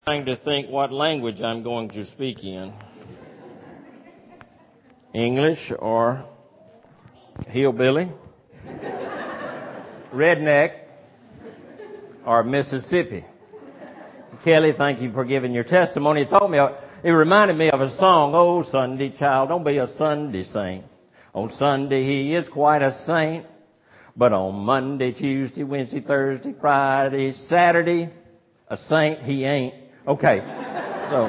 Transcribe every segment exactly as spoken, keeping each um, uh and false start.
Trying to think what language I'm going to speak in. English or hillbilly, redneck, or Mississippi. Kelly, thank you for giving your testimony. It told me, it reminded me of a song, "Oh, Sunday child, don't be a Sunday saint. On Sunday he is quite a saint, but on Monday, Tuesday, Wednesday, Thursday, Friday, Saturday, a saint he ain't." Okay, so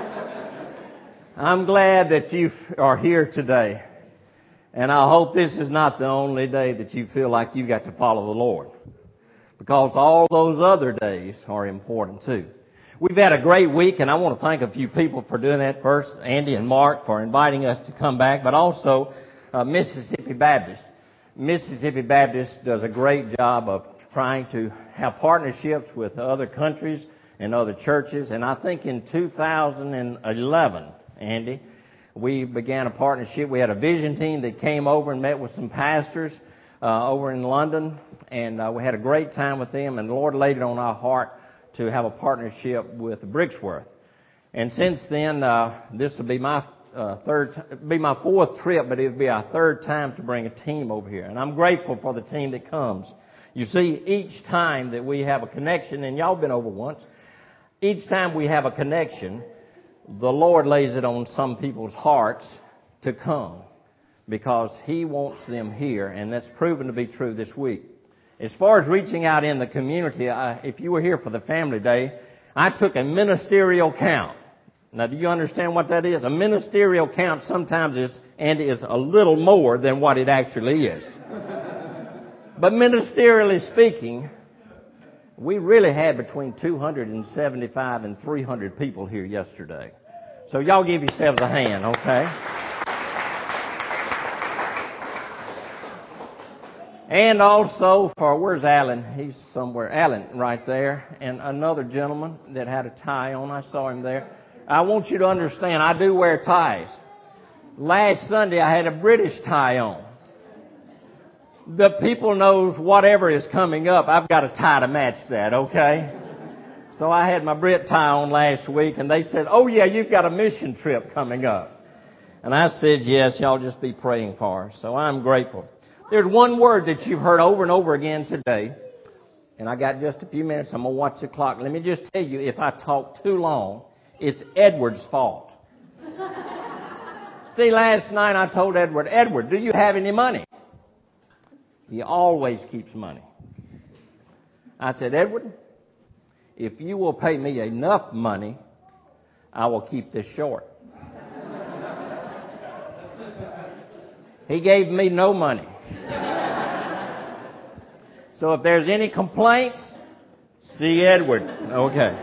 I'm glad that you are here today, and I hope this is not the only day that you feel like you got to follow the Lord, because all those other days are important too. We've had a great week, and I want to thank a few people for doing that. First, Andy and Mark for inviting us to come back, but also uh, Mississippi Baptist. Mississippi Baptist does a great job of trying to have partnerships with other countries and other churches. And I think in two thousand eleven, Andy, we began a partnership. We had a vision team that came over and met with some pastors uh, over in London, and uh, we had a great time with them. And the Lord laid it on our heart to have a partnership with Brixworth. And since then, uh, this will be my uh, third, be my fourth trip, but it'll be our third time to bring a team over here. And I'm grateful for the team that comes. You see, each time that we have a connection, and y'all been over once, each time we have a connection, the Lord lays it on some people's hearts to come because He wants them here, and that's proven to be true this week. As far as reaching out in the community, I, if you were here for the family day, I took a ministerial count. Now, do you understand what that is? A ministerial count sometimes is, and is a little more than what it actually is. But ministerially speaking, we really had between two hundred seventy-five and three hundred people here yesterday. So y'all give yourselves a hand, okay? And also for, where's Alan? He's somewhere. Alan, right there. And another gentleman that had a tie on. I saw him there. I want you to understand, I do wear ties. Last Sunday I had a British tie on. The people knows whatever is coming up, I've got a tie to match that, okay? So I had my Brit tie on last week, and they said, "Oh yeah, you've got a mission trip coming up." And I said, "Yes, y'all just be praying for us." So I'm grateful. There's one word that you've heard over and over again today, and I got just a few minutes. I'm going to watch the clock. Let me just tell you, if I talk too long, it's Edward's fault. See, last night I told Edward, "Edward, do you have any money?" He always keeps money. I said, "Edward, if you will pay me enough money, I will keep this short." He gave me no money. So if there's any complaints, see Edward. Okay.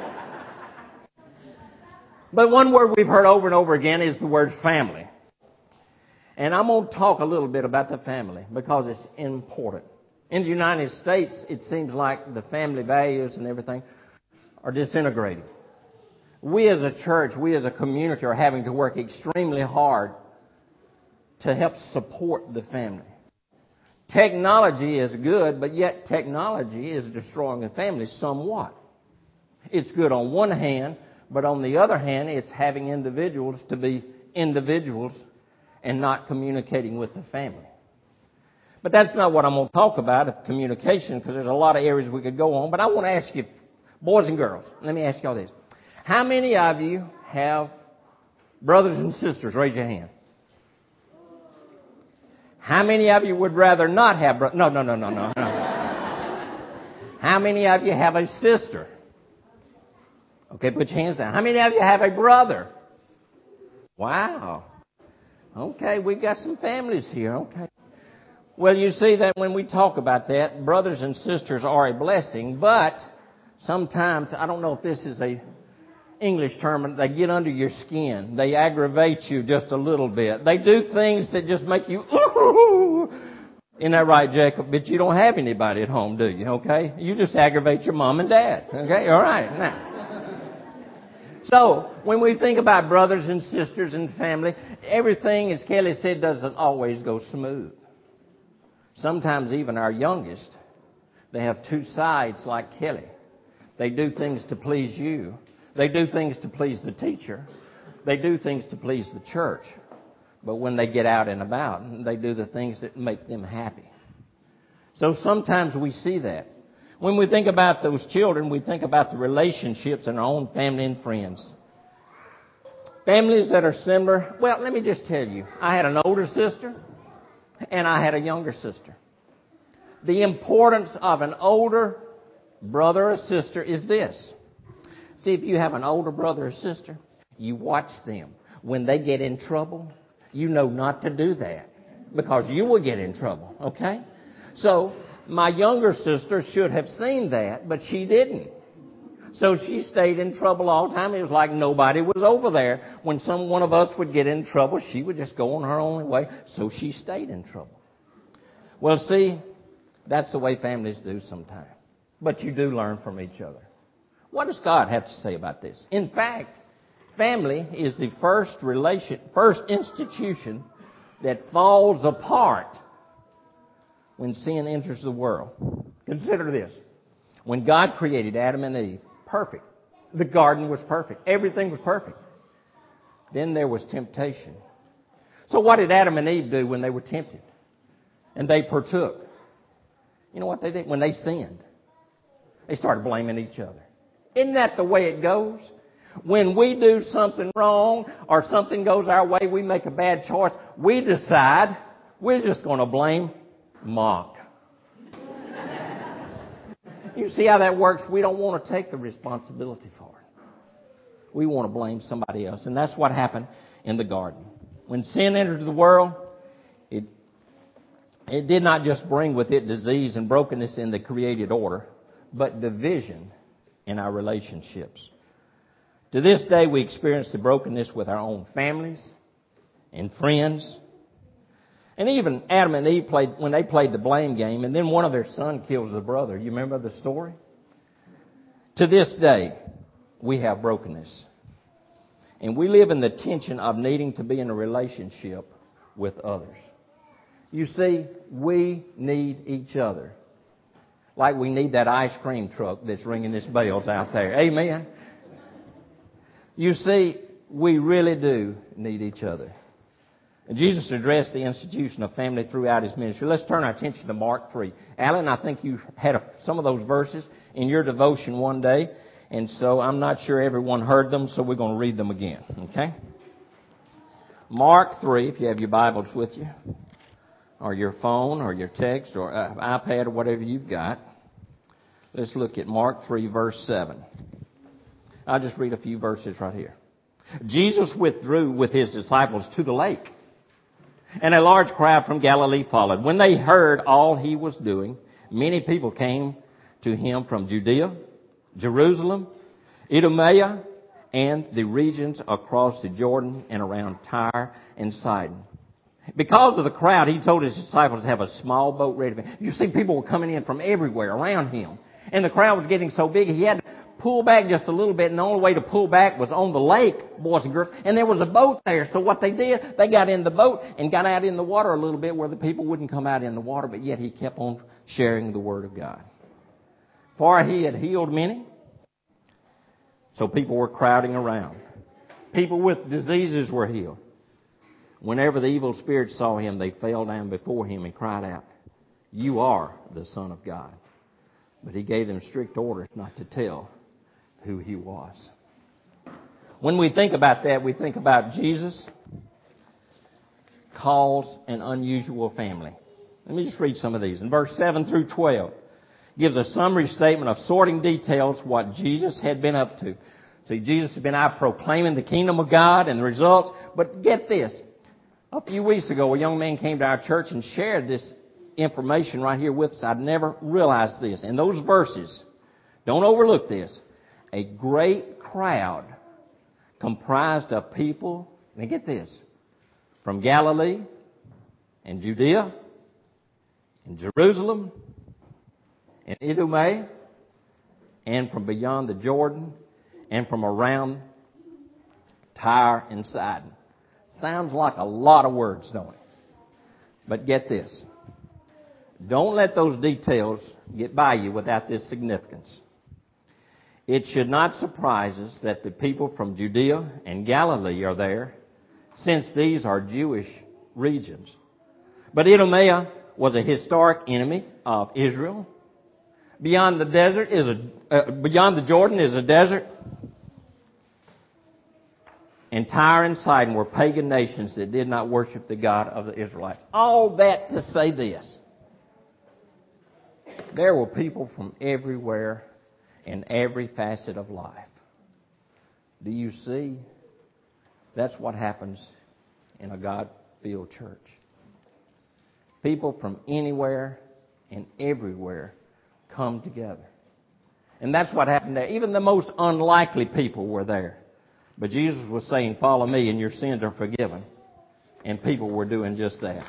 But one word we've heard over and over again is the word family. And I'm going to talk a little bit about the family because it's important. In the United States, it seems like the family values and everything are disintegrating. We as a church, we as a community are having to work extremely hard to help support the family. Technology is good, but yet technology is destroying the family somewhat. It's good on one hand, but on the other hand, it's having individuals to be individuals and not communicating with the family. But that's not what I'm going to talk about, of communication, because there's a lot of areas we could go on. But I want to ask you, boys and girls, let me ask y'all this. How many of you have brothers and sisters? Raise your hand. How many of you would rather not have brothers? No, no, no, no, no, no. How many of you have a sister? Okay, put your hands down. How many of you have a brother? Wow. Okay, we've got some families here. Okay. Well, you see that when we talk about that, brothers and sisters are a blessing, but sometimes, I don't know if this is a English term, they get under your skin. They aggravate you just a little bit. They do things that just make you, ooh. Isn't that right, Jacob? But you don't have anybody at home, do you? Okay? You just aggravate your mom and dad. Okay? All right. Now. So, when we think about brothers and sisters and family, everything, as Kelly said, doesn't always go smooth. Sometimes even our youngest, they have two sides like Kelly. They do things to please you, They do things to please the teacher. They do things to please the church. But when they get out and about, they do the things that make them happy. So sometimes we see that. When we think about those children, we think about the relationships in our own family and friends. Families that are similar. Well, let me just tell you, I had an older sister and I had a younger sister. The importance of an older brother or sister is this. See, if you have an older brother or sister, you watch them. When they get in trouble, you know not to do that because you will get in trouble, okay? So my younger sister should have seen that, but she didn't. So she stayed in trouble all the time. It was like nobody was over there. When some one of us would get in trouble, she would just go on her own way. So she stayed in trouble. Well, see, that's the way families do sometimes. But you do learn from each other. What does God have to say about this? In fact, family is the first relation, first institution that falls apart when sin enters the world. Consider this. When God created Adam and Eve, perfect. The garden was perfect. Everything was perfect. Then there was temptation. So what did Adam and Eve do when they were tempted? And they partook. You know what they did? When they sinned, they started blaming each other. Isn't that the way it goes? When we do something wrong or something goes our way, we make a bad choice, we decide we're just going to blame Mark. You see how that works? We don't want to take the responsibility for it. We want to blame somebody else. And that's what happened in the garden. When sin entered the world, it, it did not just bring with it disease and brokenness in the created order, but division in our relationships. To this day, we experience the brokenness with our own families and friends. And even Adam and Eve played, when they played the blame game, and then one of their sons kills the brother. You remember the story? To this day, we have brokenness. And we live in the tension of needing to be in a relationship with others. You see, we need each other. Like we need that ice cream truck that's ringing its bells out there. Amen? You see, we really do need each other. And Jesus addressed the institution of family throughout his ministry. Let's turn our attention to Mark three. Alan, I think you had a, some of those verses in your devotion one day, and so I'm not sure everyone heard them, so we're going to read them again, okay? Mark three, if you have your Bibles with you, or your phone, or your text, or uh, iPad, or whatever you've got. Let's look at Mark three, verse seven. I'll just read a few verses right here. Jesus withdrew with his disciples to the lake, and a large crowd from Galilee followed. When they heard all he was doing, many people came to him from Judea, Jerusalem, Idumea, and the regions across the Jordan and around Tyre and Sidon. Because of the crowd, he told his disciples to have a small boat ready for him. You see, people were coming in from everywhere around him. And the crowd was getting so big, he had to pull back just a little bit, and the only way to pull back was on the lake, boys and girls. And there was a boat there. So what they did, they got in the boat and got out in the water a little bit where the people wouldn't come out in the water, but yet he kept on sharing the Word of God. For he had healed many, so people were crowding around. People with diseases were healed. Whenever the evil spirits saw him, they fell down before him and cried out, "You are the Son of God." But he gave them strict orders not to tell who he was. When we think about that, we think about Jesus calls an unusual family. Let me just read some of these. In verse seven through twelve, gives a summary statement of sorting details what Jesus had been up to. See, Jesus had been out proclaiming the kingdom of God and the results. But get this. A few weeks ago, a young man came to our church and shared this information right here with us. I'd never realized this. In those verses, don't overlook this, a great crowd comprised of people, now get this, from Galilee and Judea and Jerusalem and Idumea and from beyond the Jordan and from around Tyre and Sidon. Sounds like a lot of words, don't it? But get this. Don't let those details get by you without this significance. It should not surprise us that the people from Judea and Galilee are there, since these are Jewish regions. But Idumea was a historic enemy of Israel. Beyond the desert is a uh, beyond the Jordan is a desert. And Tyre and Sidon were pagan nations that did not worship the God of the Israelites. All that to say this. There were people from everywhere in every facet of life. Do you see? That's what happens in a God-filled church. People from anywhere and everywhere come together. And that's what happened there. Even the most unlikely people were there. But Jesus was saying, follow me and your sins are forgiven. And people were doing just that.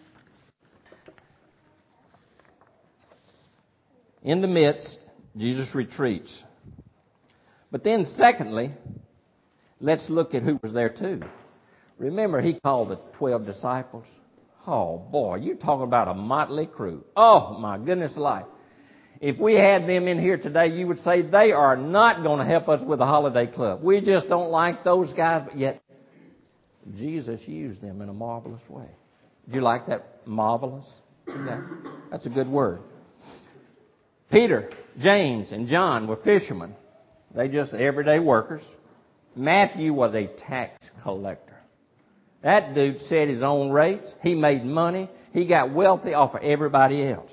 In the midst, Jesus retreats. But then secondly, let's look at who was there too. Remember, he called the twelve disciples. Oh boy, you're talking about a motley crew. Oh my goodness alive. If we had them in here today, you would say they are not going to help us with the holiday club. We just don't like those guys, but yet Jesus used them in a marvelous way. Did you like that? Marvelous? Okay. That's a good word. Peter, James, and John were fishermen. They just everyday workers. Matthew was a tax collector. That dude set his own rates. He made money. He got wealthy off of everybody else.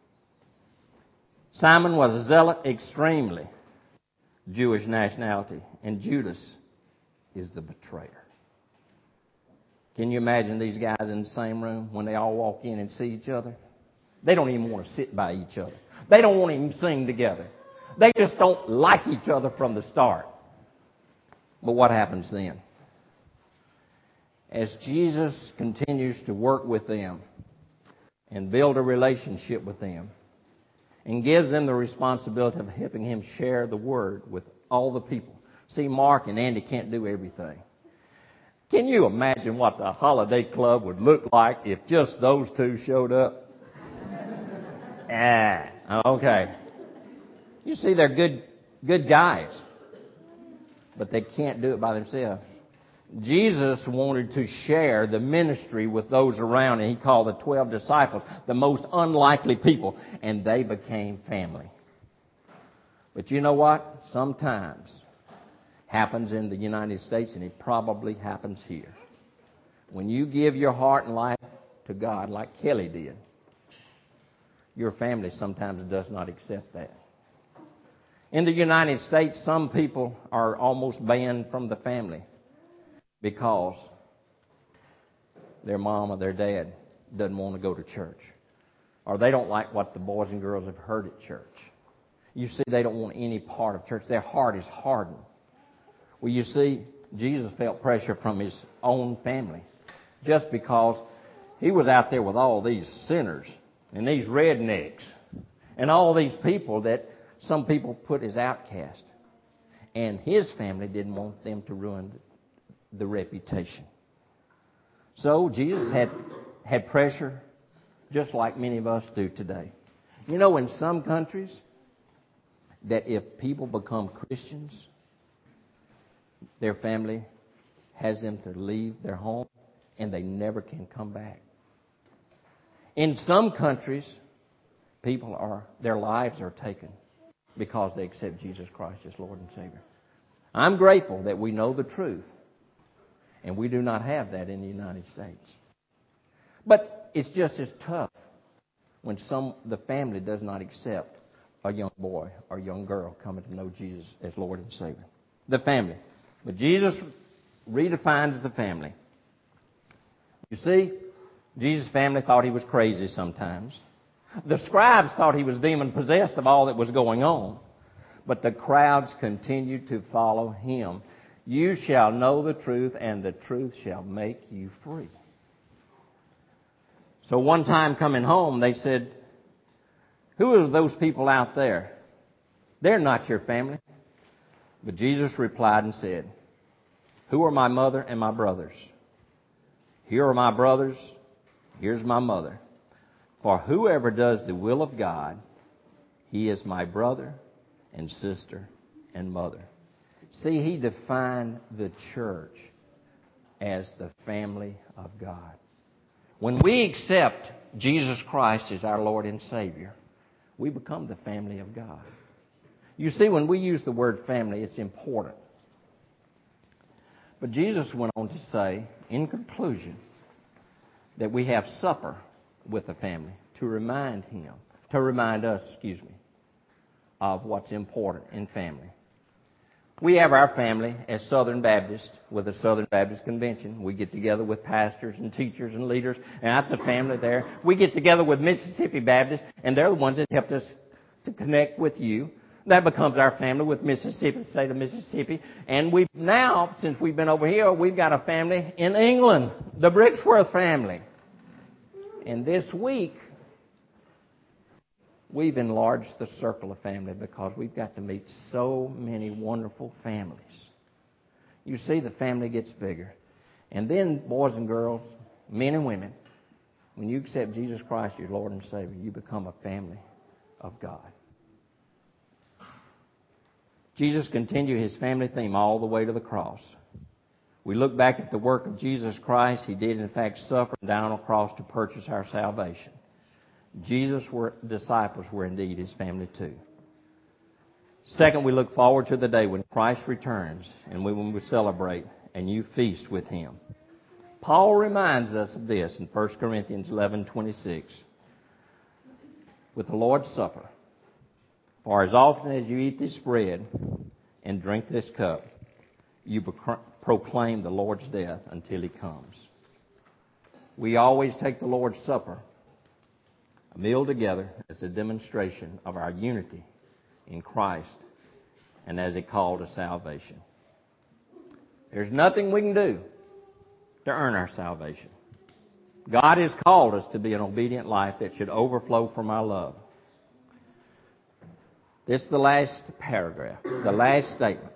Simon was a zealot, extremely Jewish nationality. And Judas is the betrayer. Can you imagine these guys in the same room when they all walk in and see each other? They don't even want to sit by each other. They don't want to even sing together. They just don't like each other from the start. But what happens then? As Jesus continues to work with them and build a relationship with them and gives them the responsibility of helping him share the word with all the people. See, Mark and Andy can't do everything. Can you imagine what the holiday club would look like if just those two showed up? Ah, okay. You see, they're good, good guys, but they can't do it by themselves. Jesus wanted to share the ministry with those around, and he called the twelve disciples the most unlikely people, and they became family. But you know what? Sometimes happens in the United States, and it probably happens here. When you give your heart and life to God like Kelly did, your family sometimes does not accept that. In the United States, some people are almost banned from the family because their mom or their dad doesn't want to go to church. Or they don't like what the boys and girls have heard at church. You see, they don't want any part of church. Their heart is hardened. Well, you see, Jesus felt pressure from his own family just because he was out there with all these sinners and these rednecks and all these people that some people put as outcast. And his family didn't want them to ruin the reputation. So Jesus had had pressure just like many of us do today. You know, in some countries, that if people become Christians, their family has them to leave their home and they never can come back. In some countries, people are, their lives are taken because they accept Jesus Christ as Lord and Savior. I'm grateful that we know the truth, and we do not have that in the United States. But it's just as tough when some the family does not accept a young boy or young girl coming to know Jesus as Lord and Savior. The family. But Jesus redefines the family. You see, Jesus' family thought he was crazy sometimes. The scribes thought he was demon-possessed of all that was going on. But the crowds continued to follow him. You shall know the truth, and the truth shall make you free. So one time coming home, they said, who are those people out there? They're not your family. But Jesus replied and said, who are my mother and my brothers? Here are my brothers. Here's my mother. For whoever does the will of God, he is my brother and sister and mother. See, he defined the church as the family of God. When we accept Jesus Christ as our Lord and Savior, we become the family of God. You see, when we use the word family, it's important. But Jesus went on to say, in conclusion, that we have supper with the family to remind him, to remind us, excuse me, of what's important in family. We have our family as Southern Baptists with the Southern Baptist Convention. We get together with pastors and teachers and leaders, and that's a family there. We get together with Mississippi Baptists, and they're the ones that helped us to connect with you. That becomes our family with Mississippi, the state of Mississippi. And we've now, since we've been over here, we've got a family in England, the Brixworth family. And this week, we've enlarged the circle of family because we've got to meet so many wonderful families. You see, the family gets bigger. And then, boys and girls, men and women, when you accept Jesus Christ, your Lord and Savior, you become a family of God. Jesus continued his family theme all the way to the cross. We look back at the work of Jesus Christ. He did, in fact, suffer and die on a cross to purchase our salvation. Jesus' disciples were indeed his family too. Second, we look forward to the day when Christ returns and when we celebrate and you feast with him. Paul reminds us of this in First Corinthians eleven twenty-six. With the Lord's Supper, for as often as you eat this bread and drink this cup, you proclaim the Lord's death until he comes. We always take the Lord's Supper, a meal together, as a demonstration of our unity in Christ and as a call to salvation. There's nothing we can do to earn our salvation. God has called us to be an obedient life that should overflow from our love. This is the last paragraph, the last statement.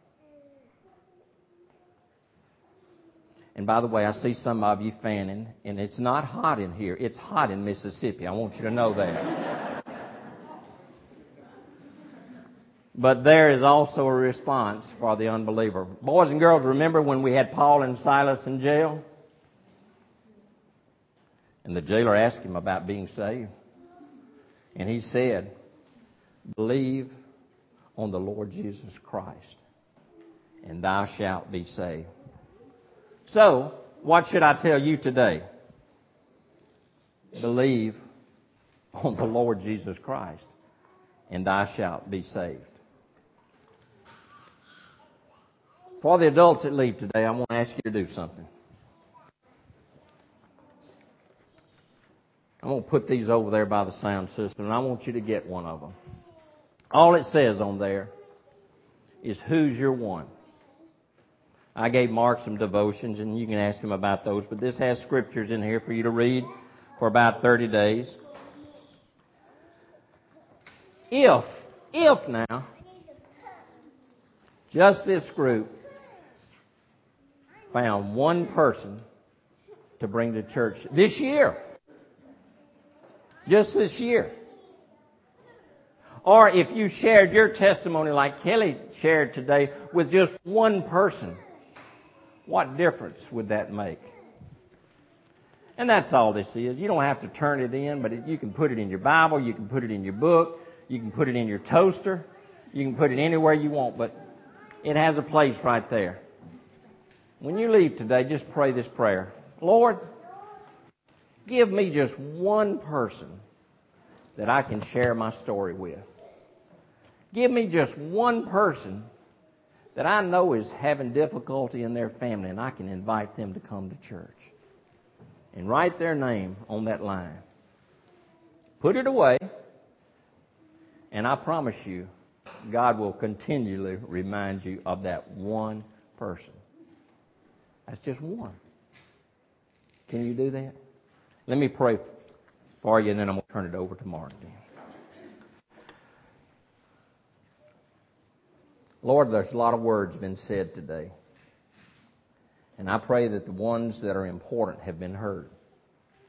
And by the way, I see some of you fanning, and it's not hot in here. It's hot in Mississippi. I want you to know that. But there is also a response for the unbeliever. Boys and girls, remember when we had Paul and Silas in jail? And the jailer asked him about being saved. And he said, believe on the Lord Jesus Christ, and thou shalt be saved. So, what should I tell you today? Believe on the Lord Jesus Christ, and thou shalt be saved. For the adults that leave today, I want to ask you to do something. I'm going to put these over there by the sound system, and I want you to get one of them. All it says on there is, who's your one? I gave Mark some devotions, and you can ask him about those, but this has scriptures in here for you to read for about thirty days. If, if now, just this group found one person to bring to church this year, just this year, or if you shared your testimony like Kelly shared today with just one person, what difference would that make? And that's all this is. You don't have to turn it in, but it, you can put it in your Bible, you can put it in your book, you can put it in your toaster, you can put it anywhere you want, but it has a place right there. When you leave today, just pray this prayer. Lord, give me just one person that I can share my story with. Give me just one person that I know is having difficulty in their family, and I can invite them to come to church. And write their name on that line. Put it away, and I promise you, God will continually remind you of that one person. That's just one. Can you do that? Let me pray for you, and then I'm going to turn it over to Mark. Lord, there's a lot of words been said today. And I pray that the ones that are important have been heard.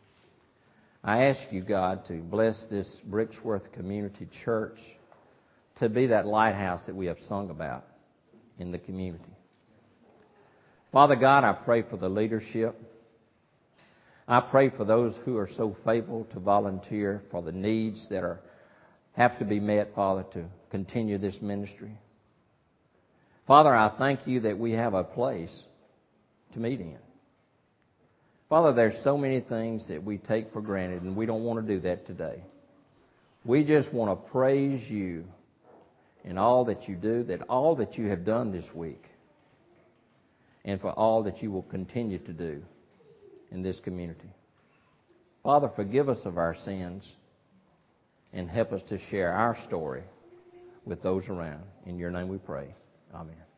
I ask you, God, to bless this Brixworth Community Church. to be that lighthouse that we have sung about in the community. Father God, I pray for the leadership. I pray for those who are so faithful to volunteer for the needs that are have to be met, Father, to continue this ministry. Father, I thank you that we have a place to meet in. Father, there's so many things that we take for granted, and we don't want to do that today. We just want to praise you in all that you do, that all that you have done this week, and for all that you will continue to do in this community. Father, forgive us of our sins and help us to share our story with those around. In your name we pray. Amen.